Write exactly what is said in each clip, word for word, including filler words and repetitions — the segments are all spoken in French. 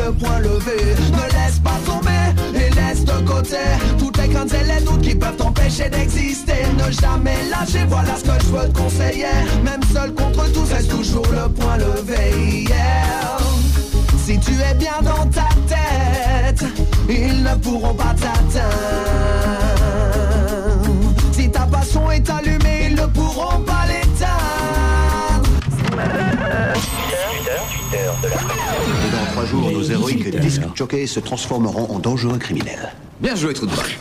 le poing levé. Ne laisse pas tomber et laisse de côté toutes les craintes et les doutes qui peuvent t'empêcher d'exister. Ne jamais lâcher, voilà ce que je veux te conseiller. Même seul contre tous, reste toujours le poing levé, yeah. Si tu es bien dans ta tête, ils ne pourront pas t'atteindre. Si ta passion est allumée, ils ne pourront pas l'éteindre. Et dans trois jours, nos héroïques disques jockeys se transformeront en dangereux criminels. Bien joué, trou de balle.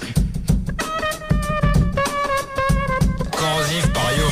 Corrosif parium.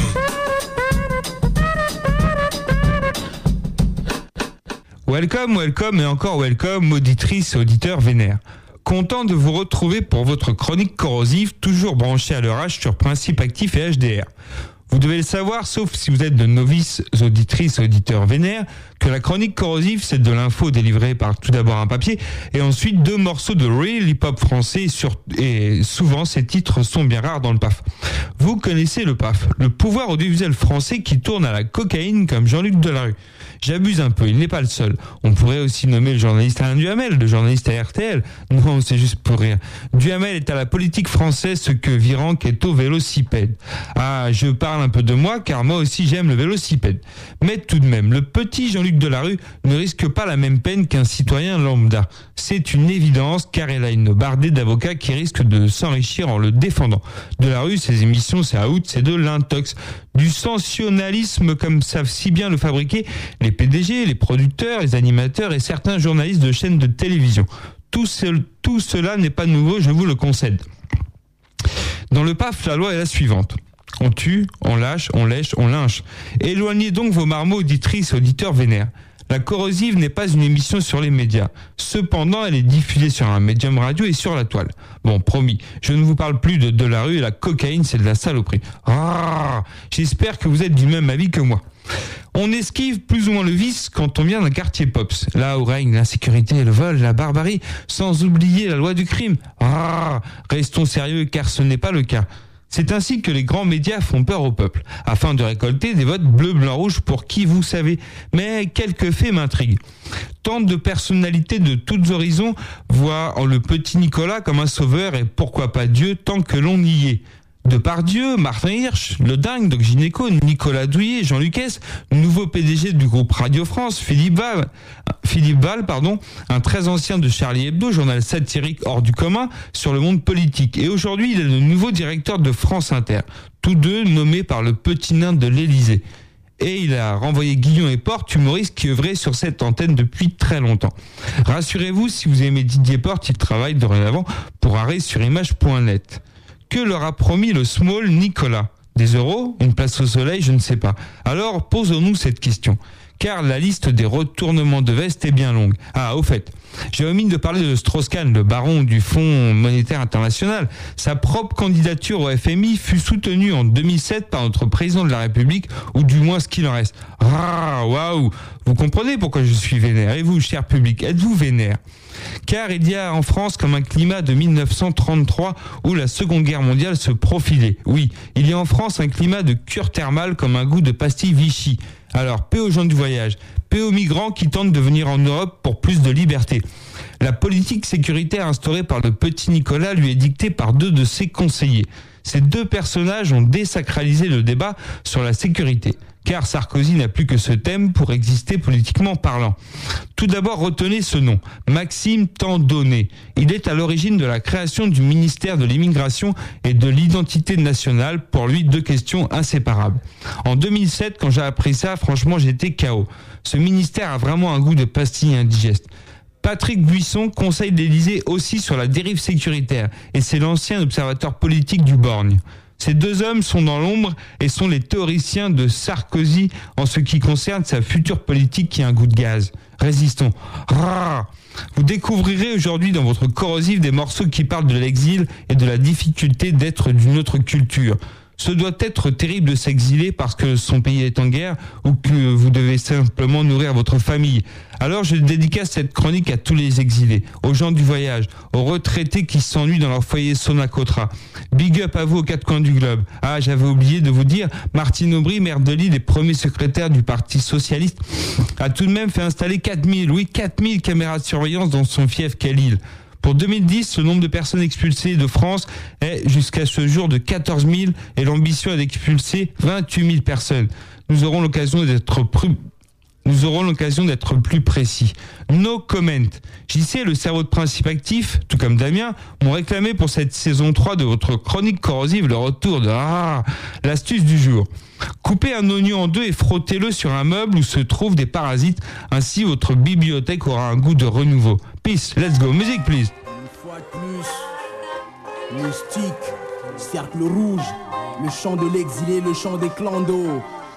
Welcome, welcome et encore welcome, auditrices et auditeurs vénères. Content de vous retrouver pour votre chronique corrosive, toujours branchée à l'orage sur Principe Actif et H D R. Vous devez le savoir, sauf si vous êtes de novices auditrices et auditeurs vénères, que la chronique corrosive, c'est de l'info délivrée par tout d'abord un papier et ensuite deux morceaux de real hip-hop français sur, et souvent ces titres sont bien rares dans le P A F. Vous connaissez le P A F, le pouvoir audiovisuel français qui tourne à la cocaïne comme Jean-Luc Delarue. J'abuse un peu, il n'est pas le seul. On pourrait aussi nommer le journaliste Alain Duhamel, le journaliste à R T L. Non, c'est juste pour rire. Duhamel est à la politique française ce que Virenque est au vélocipède. Ah, je parle un peu de moi, car moi aussi j'aime le vélocipède. Mais tout de même, le petit Jean-Luc Delarue ne risque pas la même peine qu'un citoyen lambda. C'est une évidence, car il a une bardée d'avocats qui risquent de s'enrichir en le défendant. Delarue, ses émissions, c'est à out, c'est de l'intox. Du sensationnalisme comme savent si bien le fabriquer les P D G, les producteurs, les animateurs et certains journalistes de chaînes de télévision. Tout, ce, tout cela n'est pas nouveau, je vous le concède. Dans le P A F, la loi est la suivante. On tue, on lâche, on lèche, on lynche. Éloignez donc vos marmots auditrices et auditeurs vénères. La corrosive n'est pas une émission sur les médias. Cependant, elle est diffusée sur un médium radio et sur la toile. Bon, promis, je ne vous parle plus de Delarue et la cocaïne, c'est de la saloperie. Ah, j'espère que vous êtes du même avis que moi. On esquive plus ou moins le vice quand on vient d'un quartier pops, là où règne l'insécurité, le vol, la barbarie, sans oublier la loi du crime. Ah, restons sérieux car ce n'est pas le cas. C'est ainsi que les grands médias font peur au peuple, afin de récolter des votes bleu, blanc, rouge pour qui vous savez. Mais quelques faits m'intriguent. Tant de personnalités de tous horizons voient en le petit Nicolas comme un sauveur et pourquoi pas Dieu tant que l'on y est. Depardieu, Martin Hirsch, Le Dingue, Doc Gynéco, Nicolas Douillet, Jean Lucas, nouveau P D G du groupe Radio France, Philippe Val, Philippe Val, pardon, un très ancien de Charlie Hebdo, journal satirique hors du commun sur le monde politique. Et aujourd'hui, il est le nouveau directeur de France Inter, tous deux nommés par le petit nain de l'Élysée. Et il a renvoyé Guillon et Porte, humoristes qui œuvraient sur cette antenne depuis très longtemps. Rassurez-vous, si vous aimez Didier Porte, il travaille dorénavant pour arrêt sur image point net. Que leur a promis le small Nicolas? Des euros? Une place au soleil? Je ne sais pas. Alors, posons-nous cette question. Car la liste des retournements de veste est bien longue. Ah, au fait, j'ai omis de parler de Strauss-Kahn, le baron du Fonds monétaire international. Sa propre candidature au F M I fut soutenue en deux mille sept par notre président de la République, ou du moins ce qu'il en reste. Ah, waouh! Vous comprenez pourquoi je suis vénère. Et vous, cher public, êtes-vous vénère? Car il y a en France comme un climat de mille neuf cent trente-trois où la Seconde Guerre mondiale se profilait. Oui, il y a en France un climat de cure thermale comme un goût de pastille Vichy. Alors, paix aux gens du voyage, paix aux migrants qui tentent de venir en Europe pour plus de liberté. La politique sécuritaire instaurée par le petit Nicolas lui est dictée par deux de ses conseillers. Ces deux personnages ont désacralisé le débat sur la sécurité. Car Sarkozy n'a plus que ce thème pour exister politiquement parlant. Tout d'abord, retenez ce nom, Maxime Tandonnet. Il est à l'origine de la création du ministère de l'immigration et de l'identité nationale, pour lui deux questions inséparables. En deux mille sept, quand j'ai appris ça, franchement j'étais K O. Ce ministère a vraiment un goût de pastille indigeste. Patrick Buisson conseille l'Élysée aussi sur la dérive sécuritaire, et c'est l'ancien observateur politique du Borgne. Ces deux hommes sont dans l'ombre et sont les théoriciens de Sarkozy en ce qui concerne sa future politique qui a un goût de gaz. Résistons. Rah. Vous découvrirez aujourd'hui dans votre corrosive des morceaux qui parlent de l'exil et de la difficulté d'être d'une autre culture. Ce doit être terrible de s'exiler parce que son pays est en guerre ou que vous devez simplement nourrir votre famille. Alors je dédicace cette chronique à tous les exilés, aux gens du voyage, aux retraités qui s'ennuient dans leur foyer Sonacotra. Big up à vous aux quatre coins du globe. Ah, j'avais oublié de vous dire, Martine Aubry, maire de Lille et premier secrétaire du Parti Socialiste, a tout de même fait installer quatre mille, oui quatre mille caméras de surveillance dans son fief qu'est Lille. Pour deux mille dix, le nombre de personnes expulsées de France est jusqu'à ce jour de quatorze mille et l'ambition est d'expulser vingt-huit mille personnes. Nous aurons l'occasion d'être plus, nous aurons l'occasion d'être plus précis. No comment. J C, le cerveau de principe actif, tout comme Damien, m'ont réclamé pour cette saison trois de votre chronique corrosive le retour de ah, l'astuce du jour. Coupez un oignon en deux et frottez-le sur un meuble où se trouvent des parasites. Ainsi, votre bibliothèque aura un goût de renouveau. Peace, let's go, music please. Une fois de plus, mystique, cercle rouge, le chant de l'exilé, le chant des clandos.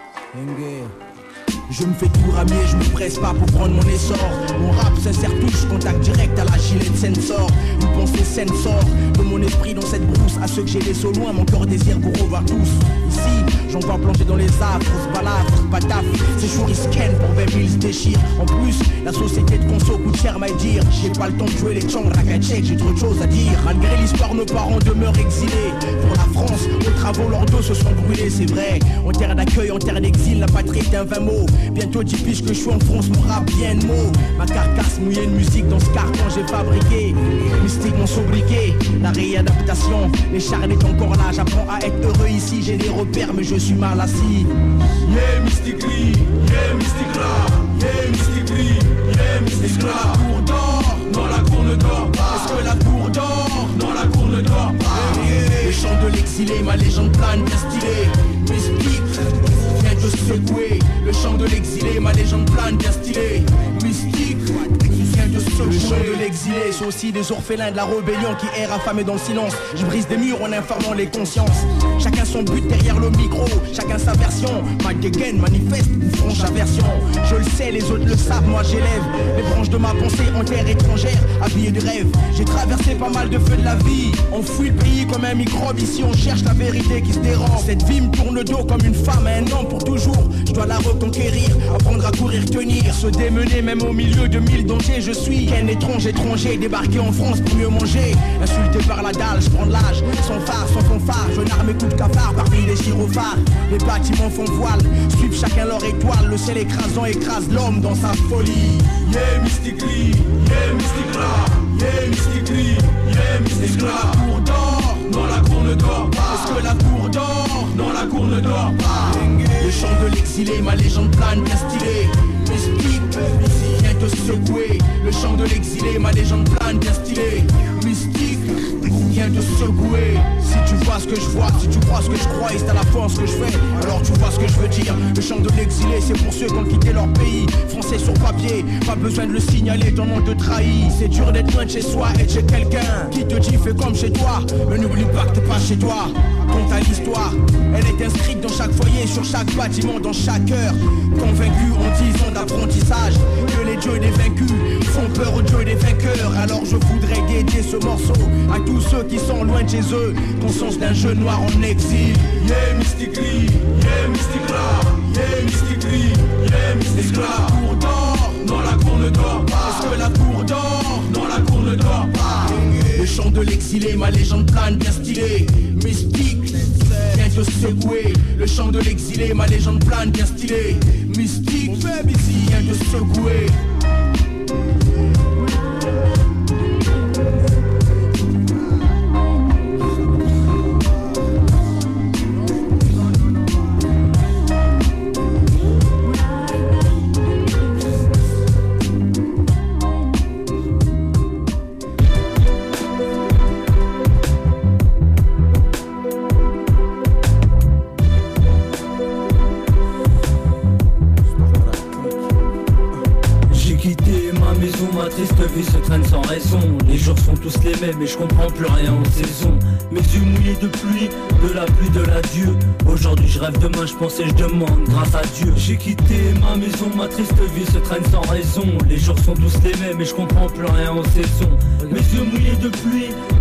Je me fais tout ramier, je me presse pas pour prendre mon essor. Mon rap sincère touche, contact direct à la gilet de sensor. Une pensée saine sort de mon esprit dans cette brousse. À ceux que j'ai laissés au loin, mon cœur désire pour revoir tous. Ici, j'en vois plonger dans les affres, on se balade, pas taf. Ces jours ils scannent pour vingt mille se déchirent. En plus, la société de conso coûte cher m'aille dire. J'ai pas le temps de jouer les chants, ragatchek, j'ai trop de choses à dire. Malgré l'histoire, nos parents demeurent exilés. Pour la France, aux travaux, leurs dos se sont brûlés, c'est vrai. En terre d'accueil, en terre d'exil, la patrie est un vain mot. Bientôt dix piges que je suis en France, mon rap bien de mots. Ma carcasse mouillée de musique dans ce carton j'ai fabriqué. Mystique mon sobriquet, la réadaptation. Les charnes est encore là, j'apprends à être heureux ici. J'ai des repères mais je suis mal assis. Yeah mystically, yeah mystique là, yeah mystically, yeah mystique là. La cour d'or, non la cour ne dort pas. Est-ce que la cour dort, non la cour ne dort pas. Le chant de l'exilé, ma légende plane bien stylée. Mystique vient de secouer. Le chant de l'exilé, ma légende plane bien stylée. Mystique vient de secouer. Le chant de l'exilé, c'est aussi des orphelins de la rébellion qui errent affamés dans le silence. Je brise des murs en informant les consciences. Chacun son but derrière le micro, chacun sa version. Mike Again manifeste une franche aversion. Je le sais, les autres le savent, moi j'élève les branches de ma pensée en terre étrangère, habillé de rêve. J'ai traversé pas mal de feux de la vie. On fuit le pays comme un microbe, ici on cherche la vérité qui se dérange. Cette vie me tourne le dos comme une femme à un homme pour toujours. Je dois la reconquérir, apprendre à courir, tenir, se démener même au milieu de mille dangers. Je suis qu'un étrange étranger débarqué en France pour mieux manger. Insulté par la dalle, je prends de l'âge, sans phare, sans fanfare. Je narre mes coups de cafard parmi les gyrophares. Les bâtiments font voile, suivent chacun leur étoile. Le ciel écrasant écrase l'homme dans sa folie. Yeah mystically, yeah mystique là, yeah mystically, yeah mystique là. La cour dort, non la cour ne dort pas. Est-ce que la cour dort, non la cour ne dort pas. Le chant de l'exilé, ma légende plane bien stylée. Mystique vient de secouer. Le chant de l'exilé, ma légende plane bien stylée. Mystique vient de secouer. Si tu vois ce que je vois, si tu crois ce que je crois et c'est à la fois ce que je fais, alors tu vois ce que je veux dire. Le chant de l'exilé, c'est pour ceux qui ont quitté leur pays. Français sur papier, pas besoin de le signaler, ton nom te trahit. C'est dur d'être loin de chez soi et de chez quelqu'un qui te dit fais comme chez toi, mais n'oublie pas que t'es pas chez toi. Quant à l'histoire, elle est inscrite dans chaque foyer, sur chaque bâtiment, dans chaque heure. Convaincu en dix ans d'apprentissage que les dieux des vaincus font peur aux dieux des vainqueurs. Alors je voudrais dédier ce morceau à tous ceux qui sont loin de chez eux, conscience d'un jeu noir en exil. Yeah mystically, yeah mystique là, yeah mystically, yeah mystique là. La cour dort, non la cour ne dort pas. Est-ce que la cour dort, non la cour ne dort pas. Le chant de l'exilé, ma légende plane bien stylée. Mystique vient de secouer. Le chant de l'exilé, ma légende plane bien stylée. Mystique vient de secouer. Ma triste vie se traîne sans raison. Les jours sont tous les mêmes et je comprends plus rien en saison. Mes yeux mouillés de pluie, de la pluie de l'adieu. Aujourd'hui je rêve, demain je pense et je demande grâce à Dieu. J'ai quitté ma maison, ma triste vie se traîne sans raison. Les jours sont tous les mêmes et je comprends plus rien en saison. Mes yeux mouillés de pluie,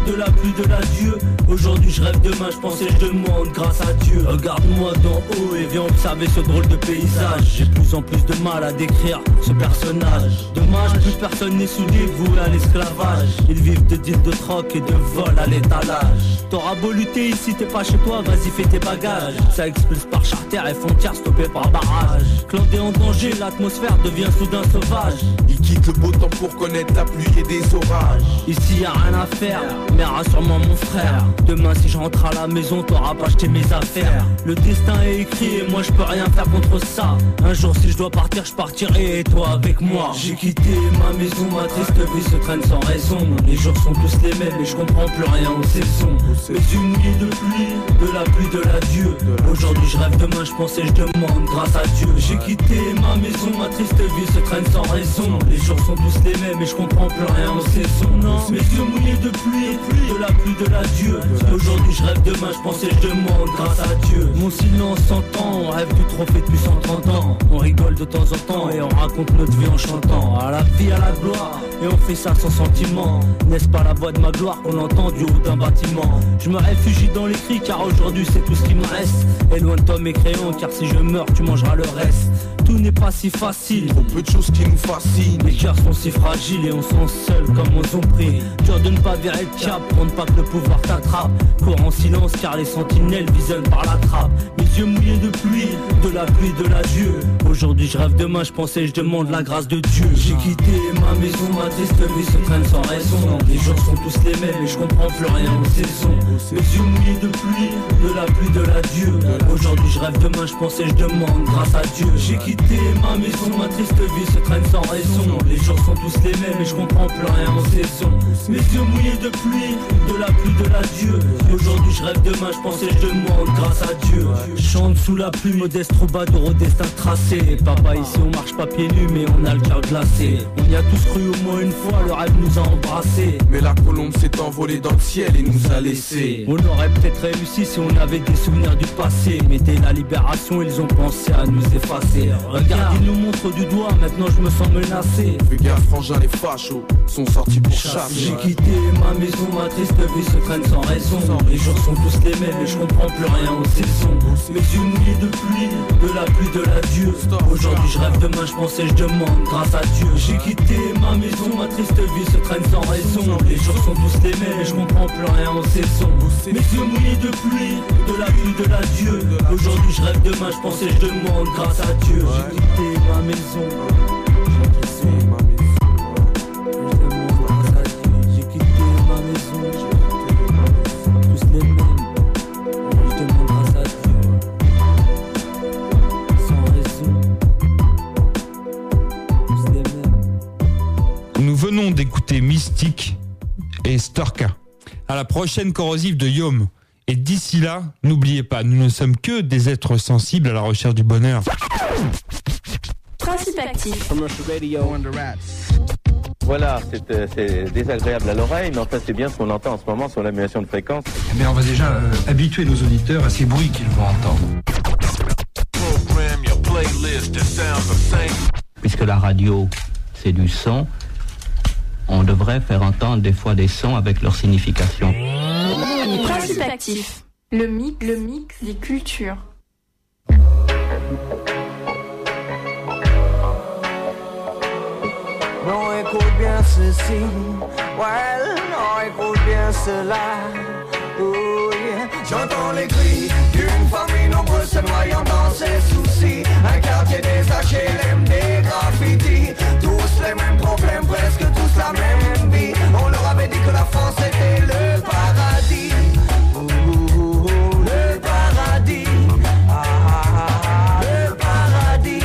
de la pluie, de la Dieu. Aujourd'hui je rêve, demain je pense et je demande grâce à Dieu. Regarde-moi d'en haut et viens observer ce drôle de paysage. J'ai de plus en plus de mal à décrire ce personnage. Dommage, plus personne n'est soudé, voué à l'esclavage. Ils vivent de deals de troc et de vol à l'étalage. T'auras beau lutter ici, t'es pas chez toi, vas-y fais tes bagages. Ça expulse par charter et frontières stoppées par barrage. Clandé en danger, l'atmosphère devient soudain sauvage. Il quitte le beau temps pour connaître la pluie et des orages. Ici y'a rien à faire, mais rassure-moi mon frère. Demain si je rentre à la maison, t'auras pas acheté mes affaires. Le destin est écrit et moi je peux rien faire contre ça. Un jour si je dois partir, je partirai et toi avec moi. J'ai quitté ma maison, ma triste vie se traîne sans raison. Les jours sont tous les mêmes et je comprends plus rien aux saisons. Mes yeux mouillés de pluie, de la pluie, de la Dieu. Aujourd'hui je rêve, demain je pense et je demande grâce à Dieu. J'ai quitté ma maison, ma triste vie se traîne sans raison. Les jours sont tous les mêmes et je comprends plus rien aux saisons. Non, mes yeux mouillés de pluie, de la pluie, de la Dieu. Aujourd'hui je rêve, demain je pense et je demande grâce à Dieu. Mon silence s'entend, on rêve du trophée depuis cent trente ans. On rigole de temps en temps et on raconte notre vie en chantant. À la vie, à la gloire, et on fait ça sans sentiment. N'est-ce pas la voix de ma gloire qu'on entend du haut d'un bâtiment? Je me réfugie dans les cris car aujourd'hui c'est tout ce qui me reste. Et loin de toi mes crayons car si je meurs tu mangeras le reste. Tout n'est pas si facile, trop peu de choses qui nous fascinent. Les cœurs sont si fragiles et on sent seul comme on ont pris. Dur de ne pas virer le cap pour ne pas que le pouvoir t'attrape. Cours en silence car les sentinelles visionnent par la trappe. Mes yeux mouillés de pluie, de la pluie, de la Dieu. Aujourd'hui je rêve, demain je pense et je demande la grâce de Dieu. J'ai quitté ma maison, ma triste vie se traîne sans raison. Les jours sont tous les mêmes et je comprends plus rien aux saisons. Mes yeux mouillés de pluie, de la pluie, de la Dieu. Aujourd'hui je rêve, demain je pense et je demande grâce à Dieu. J'ai quitté ma maison, ma triste vie se traîne sans raison. Les jours sont tous les mêmes et je comprends plus rien aux saisons. Mes yeux mouillés de pluie, de la pluie, de la Dieu. Aujourd'hui je rêve, demain je pense et je demande grâce à Dieu. Je chante sous la pluie, modeste troubadour au destin tracé. Papa ici on marche pas pieds nus mais on a le cœur glacé. On y a tous cru au moins une fois, le rêve nous a embrassés. Mais la colombe s'est envolée dans le ciel et nous a laissés. On aurait peut-être réussi si on avait des souvenirs du passé. Mais dès la libération ils ont pensé à nous effacer. Regarde, ils nous montrent du doigt, maintenant je me sens menacé. Fais gaffe frangin, les fachos sont sortis pour chasser. J'ai quitté ma maison, ma triste vie se traîne sans raison. Les jours sont tous les mêmes et je comprends plus rien aux saisons. Mes yeux mouillés de pluie, de la pluie, de la Dieu. Aujourd'hui je rêve, demain je pense et je demande grâce à Dieu. J'ai quitté ma maison, ma triste vie se traîne sans raison. Les jours sont tous les mêmes et je comprends plus rien aux saisons. Mes yeux mouillés de pluie, de la pluie, de la Dieu. Aujourd'hui je rêve, demain je pense et je demande grâce à Dieu. J'ai quitté ma maison. J'ai quitté ma maison. Je demande grâce à Dieu. J'ai quitté ma maison. Tous les mêmes. Je demande grâce à Dieu. Sans raison. Tous les mêmes. Nous venons d'écouter Mystique et Storka. À la prochaine corrosive de Yom. Et d'ici là, n'oubliez pas, nous ne sommes que des êtres sensibles à la recherche du bonheur. Principe actif. Voilà, c'est, euh, c'est désagréable à l'oreille, mais enfin c'est bien ce qu'on entend en ce moment sur l'annulation de fréquence. Mais on va déjà euh, habituer nos auditeurs à ces bruits qu'ils vont entendre. Puisque la radio, c'est du son, on devrait faire entendre des fois des sons avec leur signification. Principe actif. Le mix, le mix des cultures. Non, écoute bien ceci, ouais, non, écoute bien cela. Oh yeah. J'entends les cris d'une famille nombreuse se noyant dans ses soucis. Un quartier des H L M, des graffitis. Tous les mêmes problèmes, presque tous la même vie. On leur avait dit que la France était le paradis. Oh, oh, oh, le paradis. Ah, ah, ah, le paradis.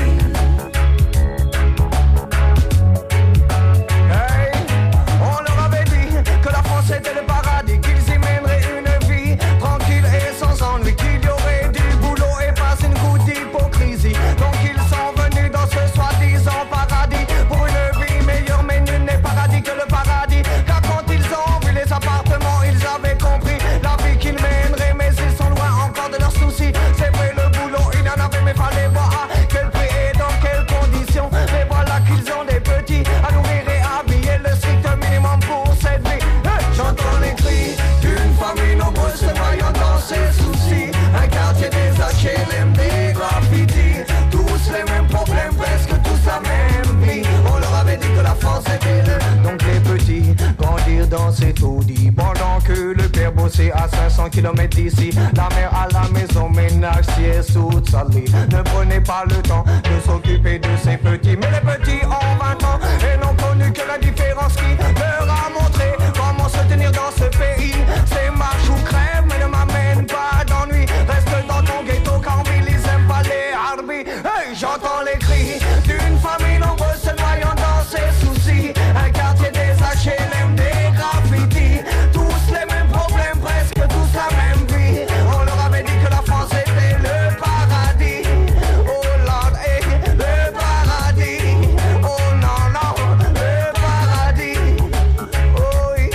Hey, on leur avait dit que la France était le paradis, qu'ils y mèneraient une vie tranquille et sans ennui, qu'il y aurait du boulot et pas une goutte d'hypocrisie. Donc ils sont venus dans ce soi-disant paradis pour une vie meilleure, mais nul n'est paradis que le ici à cinq cents kilomètres d'ici. La mère à la maison, ménage si et sous sali. Ne prenez pas le temps de s'occuper de ces petits. Mais les petits ont vingt ans et n'ont connu que la différence qui leur a montré comment se tenir dans ce pays. C'est marche ou crève, mais ne m'amène pas d'ennui. Reste dans ton ghetto car ils aiment pas les harbis. Hey, j'entends les cris d'une famille nombreuse se noyant dans ses soucis. Un quartier des H L M, des graffitis. Tous les mêmes problèmes, presque tous la même vie. On leur avait dit que la France était le paradis. Oh Lord, hey, le paradis. Oh non, non, le paradis. Oh oui.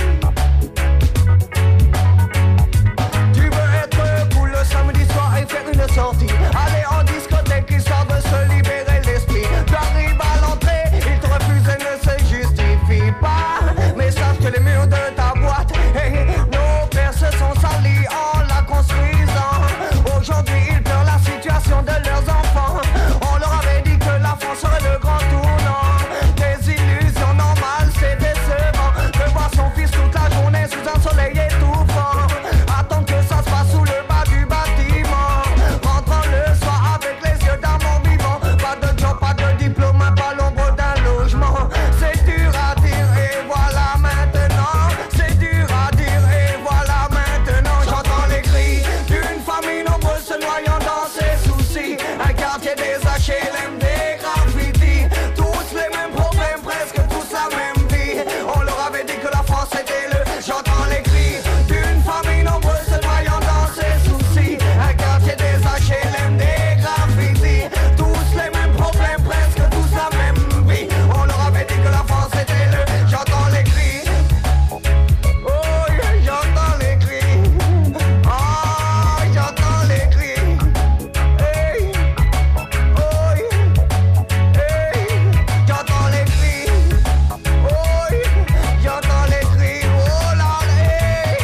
Tu veux être cool le samedi soir et faire une sortie. Aller en discothèque histoire de se libérer l'esprit. Tu arrives à l'entrée, ils te refusent et ne se justifient pas. Mais sache que les murs de ta boîte, hey, nos pères se sont salis en la construisant. Aujourd'hui ils pleurent la situation de leurs enfants. On leur avait dit que la France serait le grand tournant. Des illusions normales, c'est décevant de voir son fils toute la journée sous un soleil étouffant. Attendre que ça se passe sous le bas du bâtiment. Rentrant le soir avec les yeux d'un mort vivant. Pas de job, pas de diplôme, pas l'ombre d'un logement. C'est dur à dire et voilà maintenant. C'est dur à dire et voilà maintenant. J'entends les cris d'une famille nombreuse se noyant dans ses soucis. Un quartier des H L M, des graffitis. Tous les mêmes problèmes, presque tous la même vie. On leur avait dit que la France était le. J'entends les cris d'une famille nombreuse se noyant dans ses soucis. Un quartier des H L M, des graffitis. Tous les mêmes problèmes, presque tous la même vie. On leur avait dit que la France était le. J'entends les cris. Oh yeah, j'entends les cris. Oh, j'entends les cris. Hey, oh yeah, hey, j'entends les cris. Oh yeah, j'entends les cris. Oh là là, hey.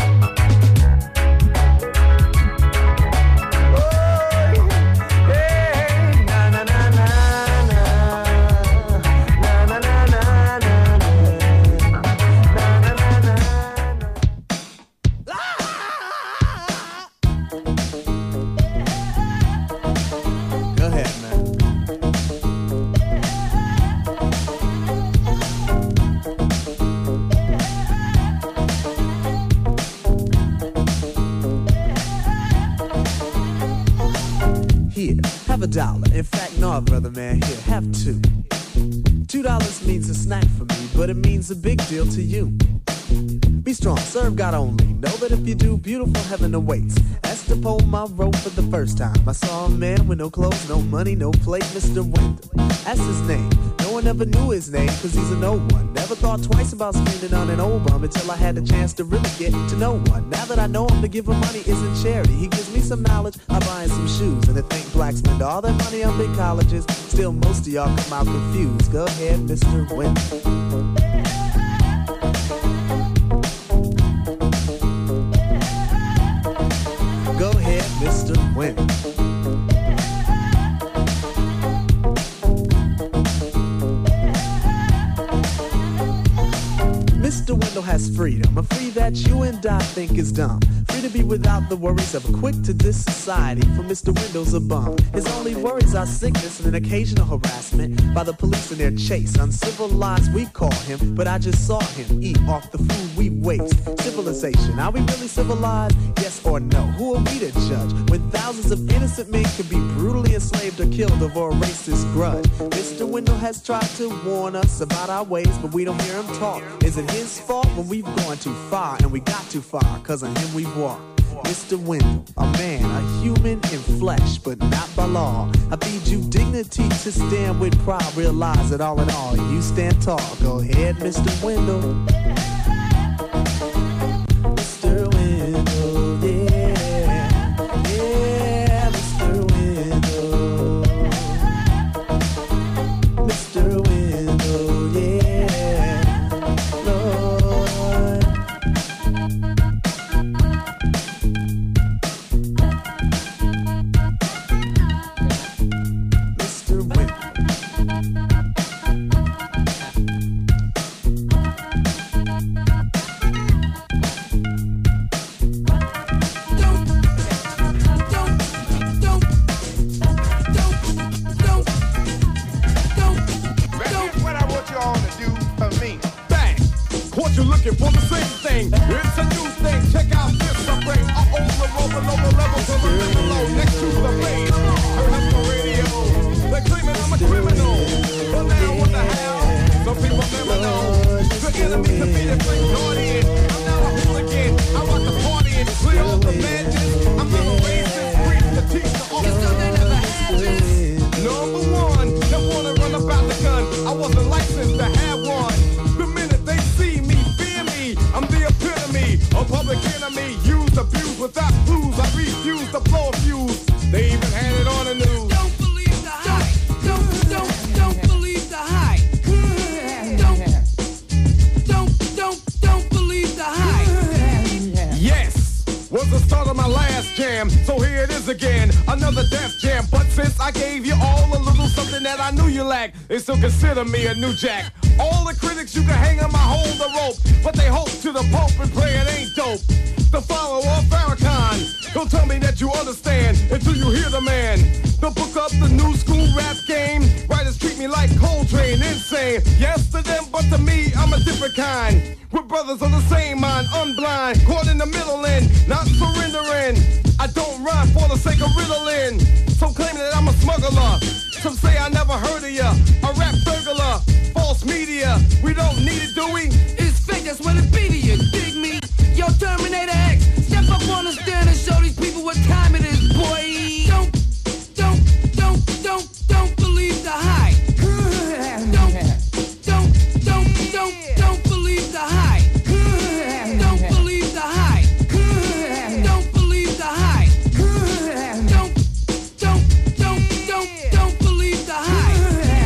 Oh yeah, hey, na na na na na, na na na na na, na na na na. Go ahead, man. Here, have a dollar. In fact, no, brother man, here, have two. Two dollars means a snack for me, but it means a big deal to you. Be strong, serve God only. Know that if you do, beautiful heaven awaits. Esther pulled my rope for the first time. I saw a man with no clothes, no money, no plate, Mister Wendell. That's his name. No one ever knew his name, cause he's a no one. Never thought twice about spending on an old bum until I had the chance to really get to know one. Now that I know him, to give him money isn't charity. He gives me some knowledge, I buy him some shoes. And to think blacks spend all their money on big colleges, still most of y'all come out confused. Go ahead, Mister Wendell. Go ahead, Mister Wendell. Mister Wendell has freedom, a free that you and I think is dumb. Free to be without the worries of a quick to diss society, for Mister Wendell's a bum. His only worries are sickness and an occasional harassment by the police in their chase. Uncivilized we call him, but I just saw him eat off the food we waste. Civilization, are we really civilized? Yes or no? Who are we to judge when thousands of innocent men could be brutally enslaved or killed over a racist grudge? Mister Wendell has tried to warn us about our ways, but we don't hear him talk. Is it his fault when we've gone too far and we got too far? Cause on him we've walked. Mister Wendell, a man, a human in flesh, but not by law. I feed you dignity to stand with pride. Realize that all in all, you stand tall. Go ahead, Mister Wendell. Mister Wendell, yeah, yeah, Mister Wendell. Mister Wendell, yeah, Lord. Mister Wendell. Caught you looking for the same thing. It's a new thing. Check out this I bring. Uh oh, the rover lower levels of the below next to the bay. Heard up the radio. They're claiming I'm a criminal. But now what the hell? Some people never know. The enemy can be the great guardian. I'm not a hooligan. I rock the party and clear all the madness. I'm not a racist. Preach to teach the officer. They never had this. Number one, they wanna run about the gun. I wasn't licensed to have one. The minute they see me, fear me. I'm the epitome, a public enemy. Used, abused without clues. I refuse to blow a fuse. They even had it on the news. Don't believe the hype. Don't, don't, don't believe the hype. Don't, don't, don't, don't believe the hype. Yes, was the start of my last jam. So here it is again, another death jam. But since I gave you all a little something that I knew you lacked, they still consider me a new jack. All the critics you can hang on my hold the rope, but they hope to the Pope and pray it ain't dope. The follower of Farrakhan, don't tell me that you understand until you hear the man. Don't book up the new school rap game. Writers treat me like Coltrane, insane. Yes to them, but to me, I'm a different kind. We're brothers of the same mind, unblind, caught in the middle end, not surrendering. I don't rhyme for the sake of riddling. Some claim that I'm a smuggler. Some say I never heard of ya. A rap burglar, false media. We don't need it, do we? It's fake, that's what it be to you, dig me? Yo, Terminator X, step up on the stand and show these people what time it is, boy. Don't, don't, don't, don't, don't believe the hype. Don't, don't, don't, don't, don't believe the hype. Don't believe the hype. Don't believe the hype. Don't, don't, don't, don't, don't believe the hype.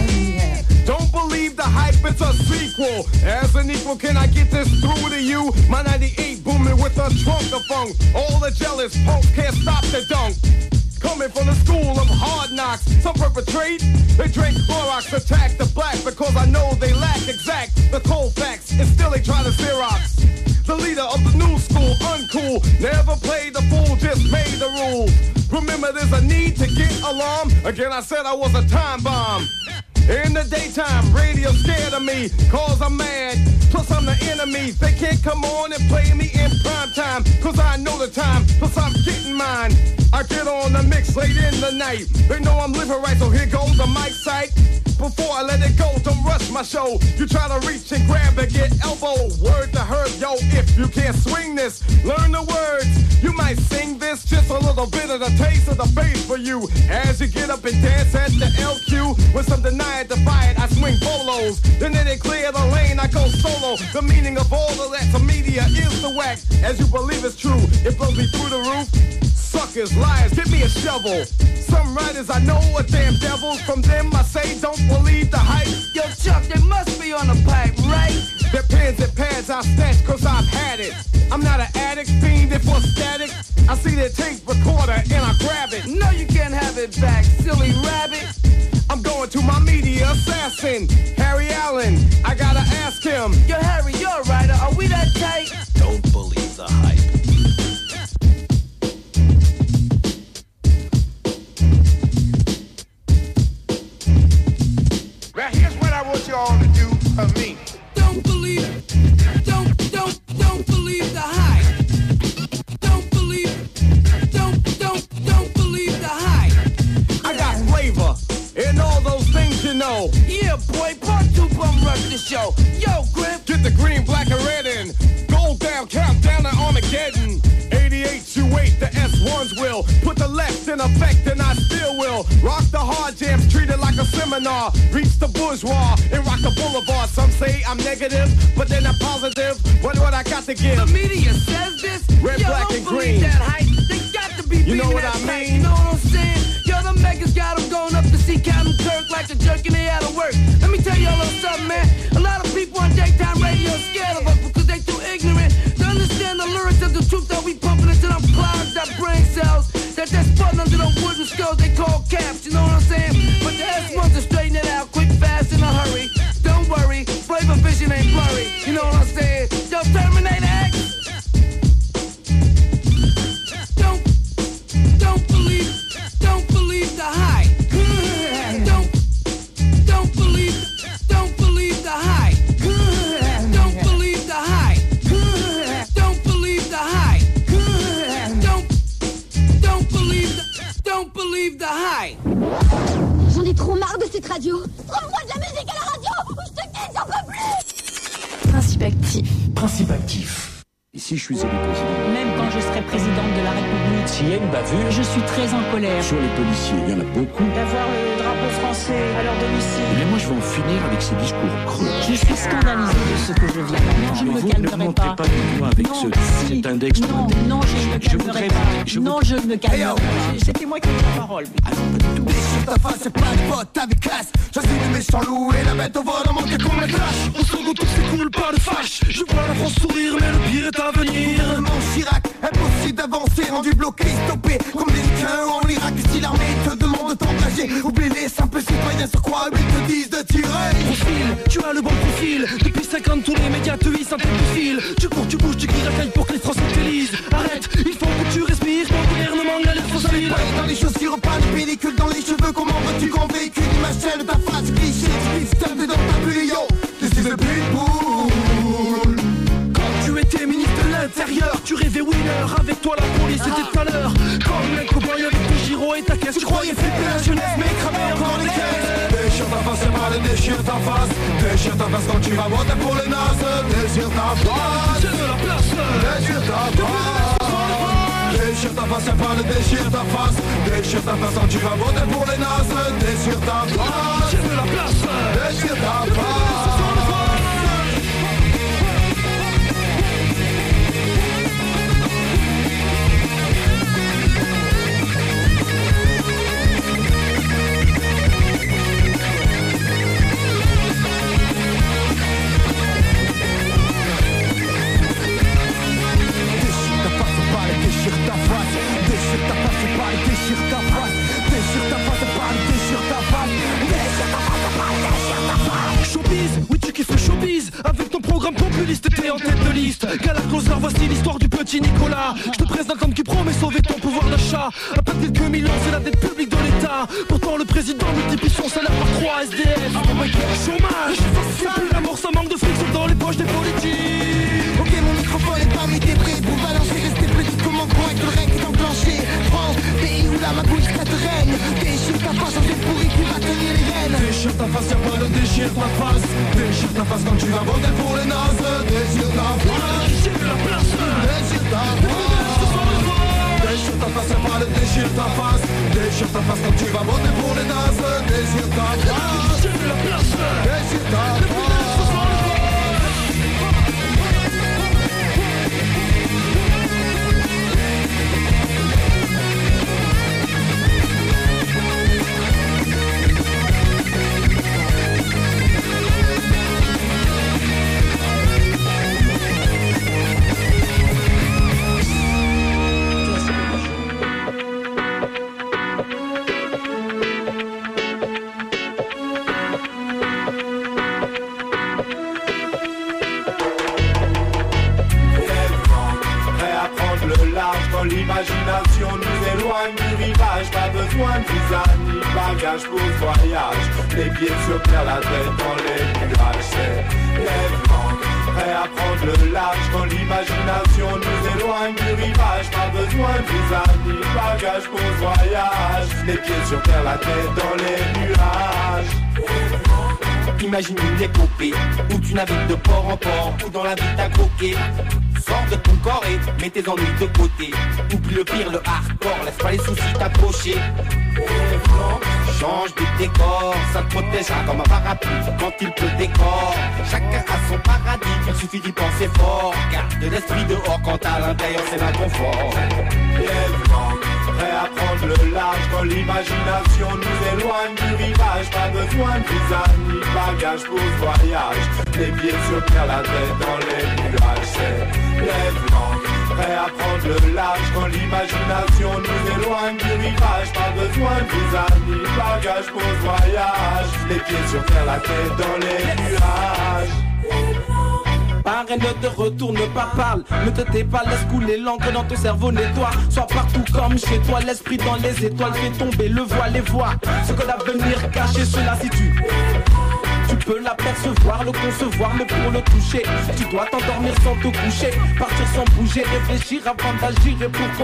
Don't believe the hype, it's a sequel. As an equal, can I get this through to you? My ninety-eight booming with a trunk of funk. All the jealous punks can't stop the dunk. Coming from the school of hard knocks, some perpetrate. They drink Clorox, attack the black because I know they lack exact the cold facts, and still they try to Xerox. The leader of the new school, uncool, never played the fool, just made the rules. Remember, there's a need to get alarm. Again, I said I was a time bomb. In the daytime, radio scared of me, cause I'm mad. Plus I'm the enemy, they can't come on and play me in prime time, cause I know the time, plus I'm getting mine. I get on the mix late in the night. They know I'm living right, so here goes the mic sight. Before I let it go, don't rush my show. You try to reach and grab and get elbow. Word to herb, yo, if you can't swing this, learn the words. You might sing this, just a little bit of the taste of the bass for you. As you get up and dance at the L Q, with some deny it, defy it, I swing bolos. Then they clear the lane, I go solo. The meaning of all of that to media is the whack. As you believe it's true, it blows me through the roof. Suckers, liars, give me a shovel. Some writers I know are damn devils. From them I say don't believe the hype. Yo, Chuck, they must be on the pipe, right? Their pens and pads I snatch cause I've had it. I'm not an addict, fiending for static. I see their tape recorder and I grab it. No, you can't have it back, silly rabbit. I'm going to my media assassin, Harry Allen. I gotta ask him. Yo, Harry, you're a writer. Are we that tight? Don't believe the hype. Now here's what I want you all to do for me. Don't believe, don't, don't, don't believe the hype. Don't believe, don't, don't, don't believe the hype. I got flavor and all those things you know. Yeah, boy, part two bum rush the show. Yo, Grip, get the green, black, and red in. Gold down, countdown to Armageddon. eighty-eight to eight, the S ones will put the left in effect, and I still will rock the hard jams, treat it like a seminar. Reach the bourgeois and rock the boulevard. Some say I'm negative, but then I'm positive. What what I got to give? The media says this. Red, Yo, black, and green. That hype. They got to be. You know what I mean? Hype. You know what I'm saying? Yo, the megas got them going up to see Captain Kirk like a jerk and they out of work. Let me tell y'all a little something, man. A lot of people on daytime radio are scared of us because they too ignorant to understand the lyrics of the truth that we pumping into them clouds, that brain cells, that they're sputting under them wooden skulls they call caps, you know what I'm saying? But the S ones to straighten it out quick, fast, in a hurry. Don't worry, flavor vision ain't blurry, you know what I'm saying? Yo, Terminator X. Don't, don't believe, don't believe the hype. Don't, don't believe, don't believe the hype. Don't believe. radio. Trouve-moi de la musique à la radio ou je te quitte, j'en peux plus. Principe actif. Principe actif. Et si je suis élu président? Même quand je serai présidente de la République, s'il y a une bavure, je suis très en colère. Sur les policiers, il y en a beaucoup. D'avoir le drapeau français à leur domicile. Mais moi, je vais en finir avec ces discours creux. Je suis scandalisée de ce que je viens. Non, je ne me calmerai pas. Ne montez pas du doigt avec non, ce, si. cet index. Non, non, je ne me calmerai pas. Je non, je ne me calmerai pas. C'était moi qui ai la parole. Ah non, pas du tout. Déchire ta face, c'est pas des potes avec classe. Choisis le méchant loup et la bête au vol, on manque qu'on me clash. On se retrouve, c'est cool, pas de fâche. Je vois la France sourire, mais le pire est à venir. Chirac, impossible d'avancer, rendu bloqué, stoppé comme des liqueurs en Irak. Et si l'armée te demande de t'engager, oublie les simples citoyens sur quoi ils te disent de tirer. Profil, tu as le bon profil. Depuis cinquante tous les médias te hissent un tel fil. Tu cours, tu bouges, tu cries racaille pour que les Français t'élisent. Arrête, il faut que tu respires, ton gouvernement a l'air facile. Dans les chaussures, pas de pellicule dans les cheveux. Comment veux-tu qu'on véhicule l'image de ta face cliché? Tu pistes dans ta bulle, yo, this is a pitbull. Tu étais ministre de l'Intérieur, tu rêvais winner, avec toi la police était tout à l'heure. Comme un cowboy avec tes gyros et ta caisse, tu croyais flipper la jeunesse mais cramer encore les caisses. Déchire ta face, c'est mal, déchire ta face. Déchire ta face quand tu vas voter pour les nazes. Déchire ta face, j'ai de la place. Déchire ta face. Déchire ta face, c'est mal, déchire ta face. Déchire ta face quand tu vas voter pour les nazes. Déchire ta face, j'ai de la place. Déchire ta face. Déchire ta face, déchire ta face, c'est pas déchire ta face. Déchire ta face, c'est pas déchire ta face. Déchire ta face, c'est pas déchire ta face. Showbiz, oui tu kiffes le showbiz. Avec ton programme populiste, t'es en tête de liste. Galacloser, voici l'histoire du petit Nicolas. Je te présente l'homme qui promet sauver ton pouvoir d'achat. À pas de quelques millions, c'est la dette publique de l'État. Pourtant le président multiplie son salaire par trois S D F. Chômage, c'est plus l'amour, ça manque de fric, sauf dans les poches des politiques. Ok, mon microphone est parmi tes prises pour balancer, rester petit comme un correct, le règne est enclenché. France, pays où la magouille te règne. Déchire ta face, on est pourri qui va tenir les rênes. Déchire ta face, y'a pas de déchire ta face. Déchire ta face quand tu vas voter pour les nazes. Déchire ta face, j'ai de la place. Déchire ta face. Déchire ta face, y'a pas de déchire ta face. Déchire ta face quand tu vas voter pour les nazes. Déchire ta face, j'ai de la place. Déchire ta face. L'imagination nous éloigne du rivage. Pas besoin de visa ni bagage pour ce voyage. Les pieds sur terre, la tête dans les nuages. C'est lèvement, prêt à prendre le large. Quand l'imagination nous éloigne du rivage. Pas besoin de visa ni bagage pour ce voyage. Les pieds sur terre, la tête dans les nuages. Imagine une épopée où tu navigues de port en port ou dans la vie t'as croqué. Sors de ton corps et mets tes ennuis de côté. Oublie le pire, le hardcore, laisse pas les soucis t'approcher. Change de décor, ça te protégera comme un parapluie quand il pleut décor. Chacun a son paradis, il suffit d'y penser fort. Garde l'esprit dehors quand à l'intérieur c'est l'inconfort. Prêt à prendre le large quand l'imagination nous éloigne du rivage. Pas besoin de visa ni bagage pour ce voyage. Les pieds sur terre, la tête dans les nuages. C'est lèvement, prêt à prendre le large quand l'imagination nous éloigne du rivage. Pas besoin de visa ni bagage pour ce voyage. Les pieds sur terre, la tête dans les nuages. Arrête, ne te retourne pas, parle. Ne te tais pas, laisse couler l'encre dans ton cerveau, nettoie. Sois partout comme chez toi, l'esprit dans les étoiles. Fais tomber le voile et vois ce que l'avenir cache. Cela si tu Tu peux l'apercevoir, le concevoir, mais pour le toucher tu dois t'endormir sans te coucher. Partir sans bouger, réfléchir avant d'agir. Et pour